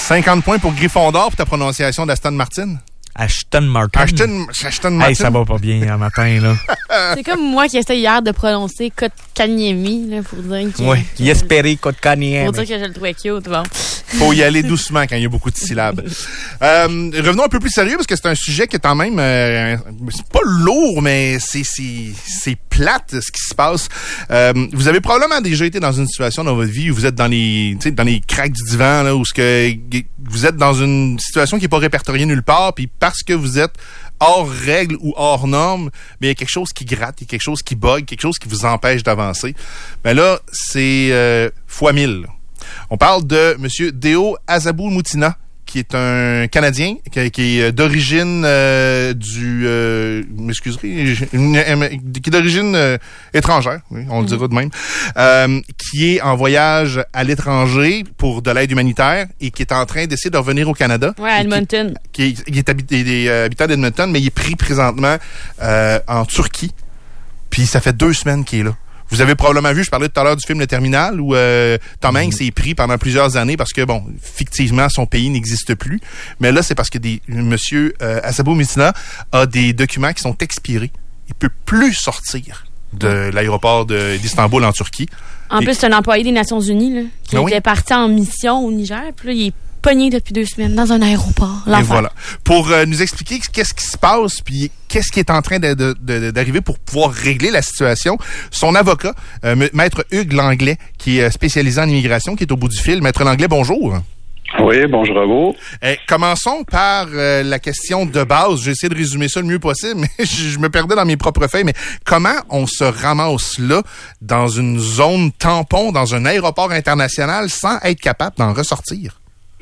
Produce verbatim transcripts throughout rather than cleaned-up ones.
cinquante points pour Gryffondor pour ta prononciation d'Aston Martin. Ashton Martin. Ashton, Ashton Martin. Hey, ça va pas bien un matin, là. C'est comme moi qui essaie hier de prononcer Kotkaniemi, là, pour dire que... Oui, Jesperi Kotkaniemi. Pour dire que je le trouvais cute, bon. Faut y aller doucement quand il y a beaucoup de syllabes. Euh, revenons un peu plus sérieux parce que c'est un sujet qui est quand même... Euh, c'est pas lourd, mais c'est, c'est, c'est plate ce qui se passe. Euh, vous avez probablement déjà été dans une situation dans votre vie où vous êtes dans les, dans les craques du divan, là, où ce que vous êtes dans une situation qui n'est pas répertoriée nulle part, puis parce que vous êtes hors règle ou hors norme, mais il y a quelque chose qui gratte, il y a quelque chose qui bug, quelque chose qui vous empêche d'avancer. Ben là, c'est euh, fois mille. On parle de M. Deo Azabou Moutina, qui est un Canadien, qui, qui est d'origine euh, du... Euh, m'excuserez, une, une, qui est d'origine euh, étrangère, oui, on le dira de même, euh, qui est en voyage à l'étranger pour de l'aide humanitaire et qui est en train d'essayer de revenir au Canada. Ouais, à Edmonton. Qui, qui, qui est, habité, il est habitant d'Edmonton, mais il est pris présentement euh, en Turquie. Puis ça fait deux semaines qu'il est là. Vous avez probablement vu, je parlais tout à l'heure du film Le Terminal, où euh, Tom Hanks est pris pendant plusieurs années parce que, bon, fictivement, son pays n'existe plus. Mais là, c'est parce que des, monsieur euh, Azabou Moutina a des documents qui sont expirés. Il peut plus sortir de l'aéroport de, d'Istanbul en Turquie. En Et, plus, c'est un employé des Nations Unies là, qui ah oui? était parti en mission au Niger. Puis là, il est pogné depuis deux semaines dans un aéroport. L'enfer. Et voilà. Pour euh, nous expliquer qu'est-ce qui se passe, puis qu'est-ce qui est en train de, de, de, d'arriver pour pouvoir régler la situation, son avocat, euh, Maître Hugues Langlais, qui est spécialisé en immigration, qui est au bout du fil. Maître Langlais, bonjour. Oui, bonjour à vous. Eh, commençons par euh, la question de base. J'ai essayé de résumer ça le mieux possible, mais je, je me perdais dans mes propres feuilles. Mais comment on se ramasse là, dans une zone tampon, dans un aéroport international, sans être capable d'en ressortir?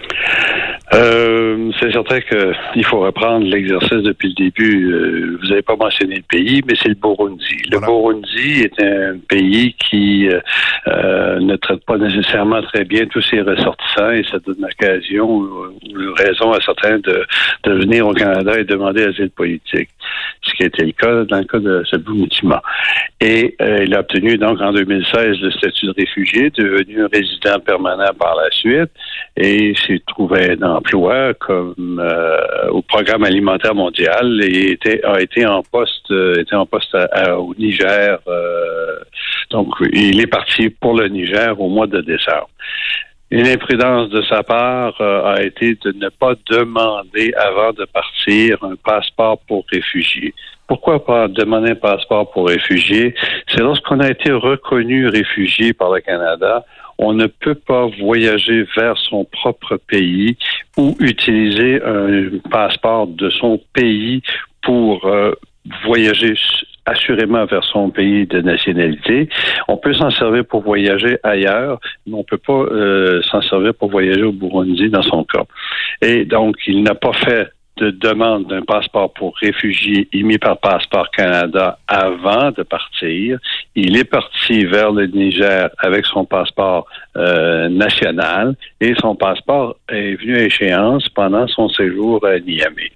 Euh, c'est certain qu'il faut reprendre l'exercice depuis le début. Euh, vous n'avez pas mentionné le pays, mais c'est le Burundi. Le voilà. Burundi est un pays qui euh, ne traite pas nécessairement très bien tous ses ressortissants et ça donne l'occasion ou raison à certains de, de venir au Canada et demander asile politique. Ce qui a été le cas dans le cas de Azabou Moutina. Et euh, il a obtenu donc en deux mille seize le statut de réfugié, devenu un résident permanent par la suite et s'est trouvé un emploi comme euh, au Programme alimentaire mondial et était, a été en poste, euh, était en poste à, à, au Niger. Euh, donc il est parti pour le Niger au mois de décembre. Une imprudence de sa part euh, a été de ne pas demander avant de partir un passeport pour réfugiés. Pourquoi pas demander un passeport pour réfugiés? C'est lorsqu'on a été reconnu réfugié par le Canada, on ne peut pas voyager vers son propre pays ou utiliser un passeport de son pays pour euh, voyager assurément vers son pays de nationalité. On peut s'en servir pour voyager ailleurs, mais on peut pas euh, s'en servir pour voyager au Burundi dans son cas. Et donc, il n'a pas fait de demande d'un passeport pour réfugiés émis par Passeport Canada avant de partir. Il est parti vers le Niger avec son passeport euh, national et son passeport est venu à échéance pendant son séjour à Niamey.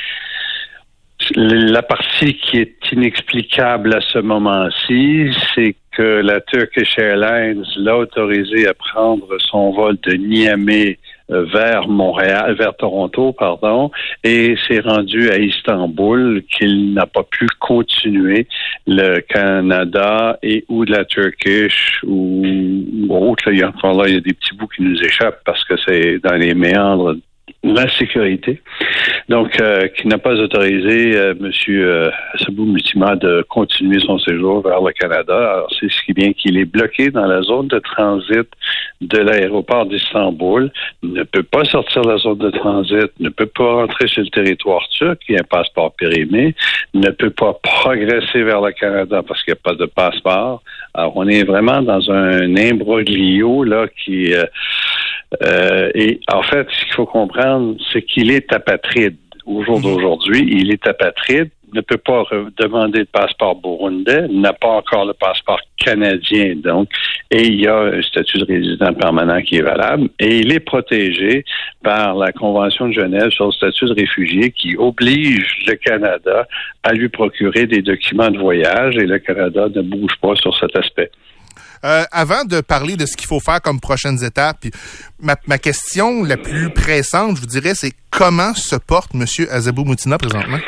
La partie qui est inexplicable à ce moment-ci, c'est que la Turkish Airlines l'a autorisé à prendre son vol de Niamey vers Montréal, vers Toronto, pardon, et s'est rendu à Istanbul, qu'il n'a pas pu continuer le Canada et ou de la Turkish ou, ou autre. Il y a encore là, il y a des petits bouts qui nous échappent parce que c'est dans les méandres la sécurité. Donc, euh, qui n'a pas autorisé euh, M. Euh, Azabou Moutina de continuer son séjour vers le Canada. Alors, c'est ce qui vient qu'il est bloqué dans la zone de transit de l'aéroport d'Istanbul, ne peut pas sortir de la zone de transit, ne peut pas rentrer sur le territoire turc, il y a un passeport périmé, ne peut pas progresser vers le Canada parce qu'il n'y a pas de passeport. Alors, on est vraiment dans un imbroglio, là, qui... Euh, Euh, et en fait, ce qu'il faut comprendre, c'est qu'il est apatride. Au jour d'aujourd'hui, il est apatride, ne peut pas demander le passeport burundais, n'a pas encore le passeport canadien, donc, et il y a un statut de résident permanent qui est valable, et il est protégé par la Convention de Genève sur le statut de réfugié qui oblige le Canada à lui procurer des documents de voyage, et le Canada ne bouge pas sur cet aspect. Euh, avant de parler de ce qu'il faut faire comme prochaines étapes, puis ma, ma question la plus pressante, je vous dirais, c'est comment se porte M. Azzabou Moutina présentement?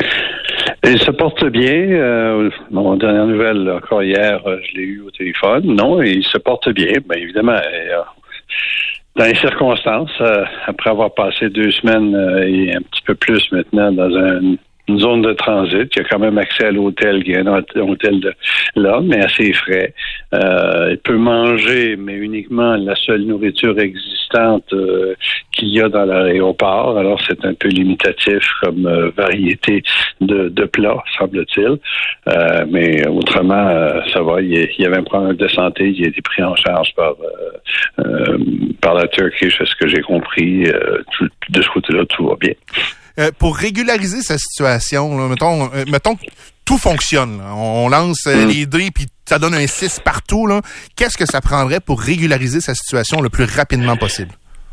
Il se porte bien. Euh, mon dernière nouvelle, encore hier, je l'ai eu au téléphone. Non, il se porte bien. Bien évidemment, euh, dans les circonstances, euh, après avoir passé deux semaines euh, et un petit peu plus maintenant dans un une zone de transit. Il y a quand même accès à l'hôtel, qui est un hôtel de là, mais assez frais. Euh, il peut manger, mais uniquement la seule nourriture existante euh, qu'il y a dans l'aéroport. Alors, c'est un peu limitatif comme euh, variété de, de plats, semble-t-il. Euh, mais autrement, euh, ça va. Il y avait un problème de santé. Il a été pris en charge par euh, euh, par la Turkish, c'est ce que j'ai compris. Euh, tout, de ce côté-là, tout va bien. Euh, pour régulariser sa situation, là, mettons, euh, mettons que tout fonctionne. Là. On, on lance euh, mm. les dés puis ça donne un six partout. Là. Qu'est-ce que ça prendrait pour régulariser sa situation le plus rapidement possible?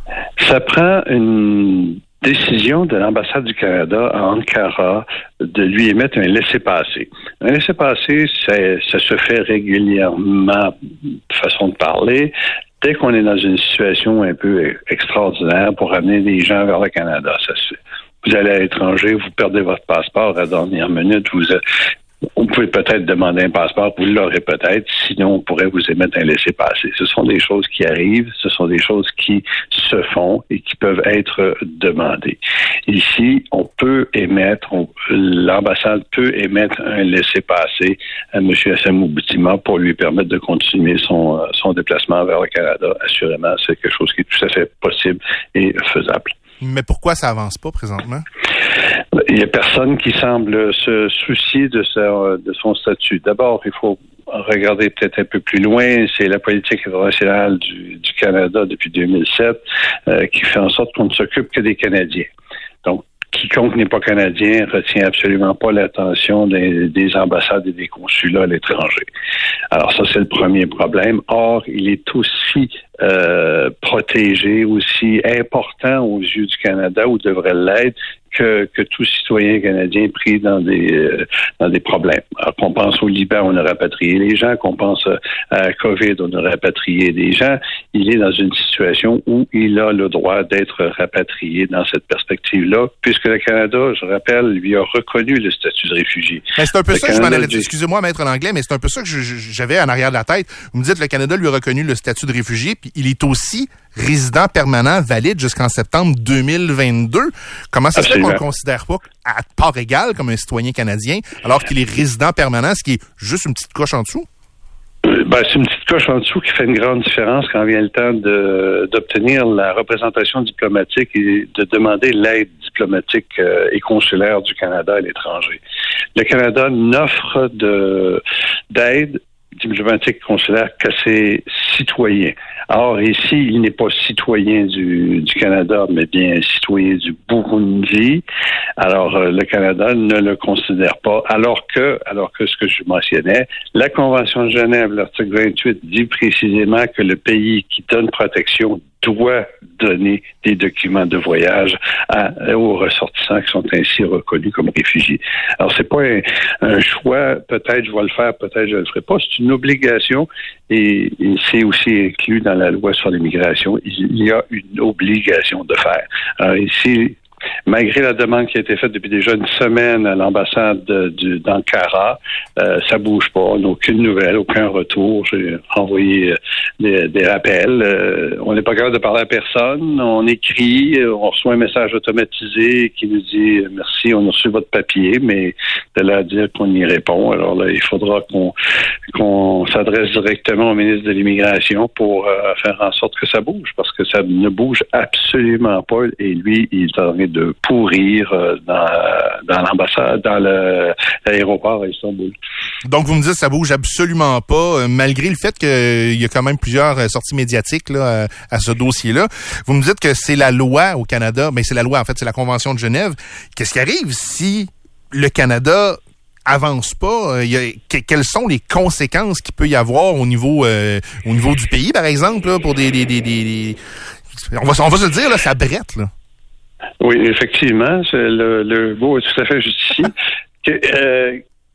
Ça prend une décision de l'ambassade du Canada à Ankara de lui émettre un laissez-passer. Un laissez-passer, ça, ça se fait régulièrement, façon de parler, dès qu'on est dans une situation un peu extraordinaire pour amener des gens vers le Canada. Ça se fait. Vous allez à l'étranger, vous perdez votre passeport à la dernière minute, vous, vous pouvez peut-être demander un passeport, vous l'aurez peut-être, sinon on pourrait vous émettre un laissez-passer. Ce sont des choses qui arrivent, ce sont des choses qui se font et qui peuvent être demandées. Ici, on peut émettre, on, l'ambassade peut émettre un laissez-passer à M. Azzabou Moutina pour lui permettre de continuer son, son déplacement vers le Canada. Assurément, c'est quelque chose qui est tout à fait possible et faisable. Mais pourquoi ça avance pas présentement? Il n'y a personne qui semble se soucier de, sa, de son statut. D'abord, il faut regarder peut-être un peu plus loin. C'est la politique internationale du, du Canada depuis deux mille sept euh, qui fait en sorte qu'on ne s'occupe que des Canadiens. Donc, quiconque n'est pas canadien retient absolument pas l'attention des, des ambassades et des consulats à l'étranger. Alors ça, c'est le premier problème. Or, il est aussi euh, protégé, aussi important aux yeux du Canada, ou devrait l'être, que, que tout citoyen canadien pris dans des euh, dans des problèmes. Alors qu'on pense au Liban, on a rapatrié les gens, qu'on pense à COVID, on a rapatrié des gens. Il est dans une situation où il a le droit d'être rapatrié dans cette perspective-là, puisque le Canada, je rappelle, lui a reconnu le statut de réfugié. Mais c'est un peu le ça Canada, que je m'en allais... Excusez-moi, maître Langlais, mais c'est un peu ça que je, je, j'avais en arrière de la tête. Vous me dites que le Canada lui a reconnu le statut de réfugié, puis il est aussi résident permanent valide jusqu'en septembre deux mille vingt-deux. Comment ça se fait qu'on le considère pas à part égale comme un citoyen canadien, alors qu'il est résident permanent, ce qui est juste une petite coche en dessous? Ben, c'est une petite coche en dessous qui fait une grande différence quand vient le temps de, d'obtenir la représentation diplomatique et de demander l'aide diplomatique euh, et consulaire du Canada à l'étranger. Le Canada n'offre de, d'aide diplomatique consulaire qu'à ses citoyens. Or, ici, il n'est pas citoyen du, du Canada, mais bien citoyen du Burundi. Alors, euh, le Canada ne le considère pas, alors que, alors que ce que je mentionnais, la Convention de Genève, l'article vingt-huit, dit précisément que le pays qui donne protection doit donner des documents de voyage à, aux ressortissants qui sont ainsi reconnus comme réfugiés. Alors, c'est pas un, un choix, peut-être je vais le faire, peut-être je le ferai pas, c'est une obligation et, et c'est aussi inclus dans la loi sur l'immigration. Il y a une obligation de faire. Alors, ici, malgré la demande qui a été faite depuis déjà une semaine à l'ambassade de, de, d'Ankara, euh, ça bouge pas. On n'a aucune nouvelle, aucun retour. J'ai envoyé euh, des, des rappels. Euh, on n'est pas capable de parler à personne. On écrit, on reçoit un message automatisé qui nous dit « Merci, on a reçu votre papier », mais de là à dire qu'on y répond. Alors là, il faudra qu'on, qu'on s'adresse directement au ministre de l'Immigration pour euh, faire en sorte que ça bouge, parce que ça ne bouge absolument pas. Et lui, il est en train de pourrir dans, dans l'ambassade, dans le, l'aéroport à Istanbul. Donc, vous me dites que ça bouge absolument pas, malgré le fait qu'il y a quand même plusieurs sorties médiatiques là, à, à ce dossier-là. Vous me dites que c'est la loi au Canada, mais c'est la loi, en fait, c'est la Convention de Genève. Qu'est-ce qui arrive si le Canada avance pas? Il y a, que, quelles sont les conséquences qu'il peut y avoir au niveau, euh, au niveau du pays, par exemple, là, pour des... des, des, des, des... On, va, on va se le dire, là, ça brette, là. Oui, effectivement, c'est le, le mot est tout à fait justifié. que, euh,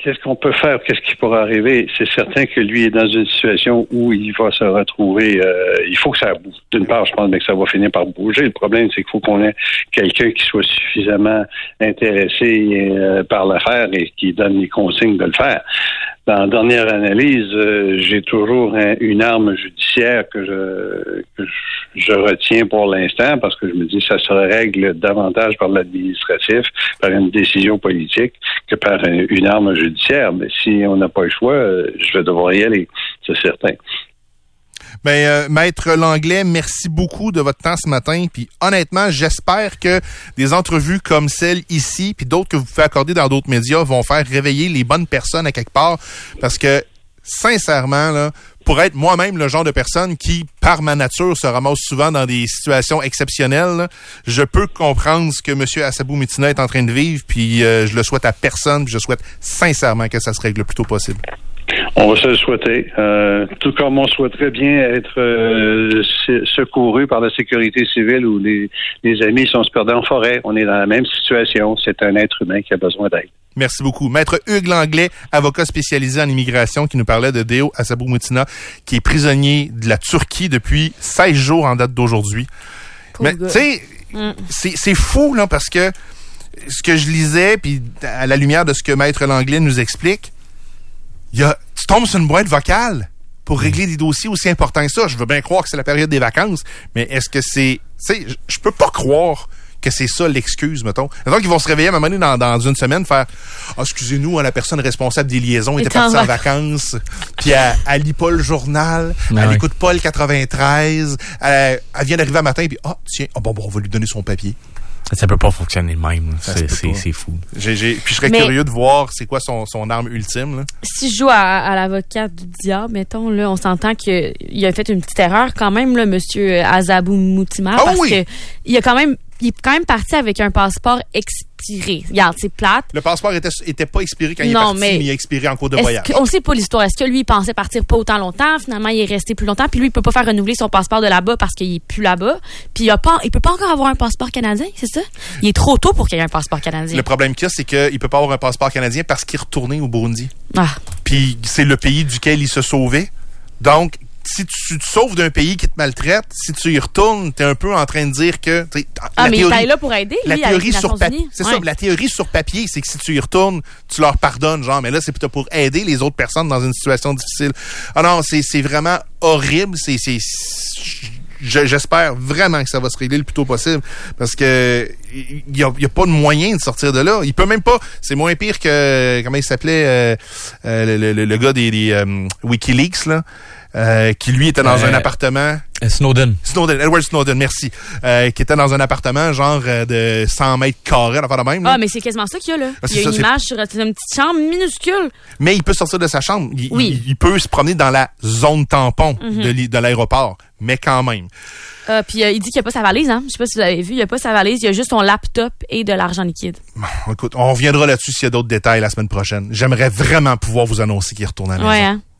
qu'est-ce qu'on peut faire, qu'est-ce qui pourra arriver? C'est certain que lui est dans une situation où il va se retrouver, euh, il faut que ça bouge. D'une part, je pense mais que ça va finir par bouger. Le problème, c'est qu'il faut qu'on ait quelqu'un qui soit suffisamment intéressé euh, par l'affaire et qui donne les consignes de le faire. Dans la dernière analyse, euh, j'ai toujours un, une arme judiciaire que je, que je, je retiens pour l'instant parce que je me dis que ça se règle davantage par l'administratif, par une décision politique que par une, une arme judiciaire. Mais si on n'a pas le choix, euh, je vais devoir y aller, c'est certain. Ben, euh, Maître Langlais, merci beaucoup de votre temps ce matin. Puis honnêtement, j'espère que des entrevues comme celle ici, puis d'autres que vous pouvez accorder dans d'autres médias, vont faire réveiller les bonnes personnes à quelque part. Parce que, sincèrement, là, pour être moi-même le genre de personne qui, par ma nature, se ramasse souvent dans des situations exceptionnelles, là, je peux comprendre ce que M. Assabou-Moutina est en train de vivre, puis euh, je le souhaite à personne, puis je souhaite sincèrement que ça se règle le plus tôt possible. On va se le souhaiter. Euh, tout comme on souhaiterait bien être euh, secouru par la sécurité civile où les, les amis sont se perdant en forêt. On est dans la même situation. C'est un être humain qui a besoin d'aide. Merci beaucoup. Maître Hugues Langlais, avocat spécialisé en immigration, qui nous parlait de Deo Assabou-Moutina, qui est prisonnier de la Turquie depuis seize jours en date d'aujourd'hui. Pour Mais tu sais, mm. c'est, c'est fou, là, parce que ce que je lisais, puis à la lumière de ce que Maître Langlais nous explique, il y a, tu tombes sur une boîte vocale pour régler des dossiers aussi importants que ça. Je veux bien croire que c'est la période des vacances, mais est-ce que c'est... Tu sais, je peux pas croire que c'est ça l'excuse, mettons. Mettons qu'ils vont se réveiller à un moment donné dans, dans une semaine, faire « Ah, excusez-nous, hein, la personne responsable des liaisons était partie en vacances, puis elle, elle lit pas le journal, ah, elle oui. écoute pas le quatre-vingt-treize, elle, elle vient d'arriver un matin, puis ah, tiens, oh, bon, bon, on va lui donner son papier. » Ça peut pas fonctionner de même. C'est, c'est, c'est fou. J'ai, j'ai, puis je serais Mais, curieux de voir c'est quoi son, son arme ultime. Là. Si je joue à, à l'avocat du diable, mettons, là, on s'entend qu'il a fait une petite erreur quand même, là, M. Assabou-Moutina, oh, parce oui. que il a quand même, il est quand même parti avec un passeport expiré. Regarde, c'est plate. Le passeport était, était pas expiré quand non, il est parti, mais, mais il a expiré en cours de voyage. On sait pas l'histoire. Est-ce que lui, il pensait partir pas autant longtemps? Finalement, il est resté plus longtemps. Puis lui, il peut pas faire renouveler son passeport de là-bas parce qu'il est plus là-bas. Puis il a pas, il peut pas encore avoir un passeport canadien, c'est ça? Il est trop tôt pour qu'il y ait un passeport canadien. Le problème qu'il y a, c'est qu'il peut pas avoir un passeport canadien parce qu'il est retourné au Burundi. Ah. Puis c'est le pays duquel il se sauvait. Donc, si tu te sauves d'un pays qui te maltraite, si tu y retournes, t'es un peu en train de dire que... Ah, mais il est là pour aider, la lui, théorie sur papier, c'est ouais. ça, la théorie sur papier, c'est que si tu y retournes, tu leur pardonnes, genre, mais là, c'est plutôt pour aider les autres personnes dans une situation difficile. Ah non, c'est, c'est vraiment horrible, c'est... c'est je, j'espère vraiment que ça va se régler le plus tôt possible, parce que il y a, y a pas de moyen de sortir de là. Il peut même pas... C'est moins pire que... Comment il s'appelait? Euh, euh, le, le, le gars des, des um, WikiLeaks, là. Euh, qui lui était dans euh, un appartement. Snowden. Snowden, Edward Snowden, merci. Euh, qui était dans un appartement genre euh, de cent mètres carrés, enfin de même. Ah, mais c'est quasiment ça qu'il y a là. Ah, il y a ça, une c'est... image sur une petite chambre minuscule. Mais il peut sortir de sa chambre. Il, oui. il, il peut se promener dans la zone tampon mm-hmm. de, de l'aéroport, mais quand même. Euh, puis euh, il dit qu'il n'y a pas sa valise, hein. Je sais pas si vous avez vu, il n'y a pas sa valise, il y a juste son laptop et de l'argent liquide. Bon, écoute, on reviendra là-dessus s'il y a d'autres détails la semaine prochaine. J'aimerais vraiment pouvoir vous annoncer qu'il retourne à la maison. Ouais, hein.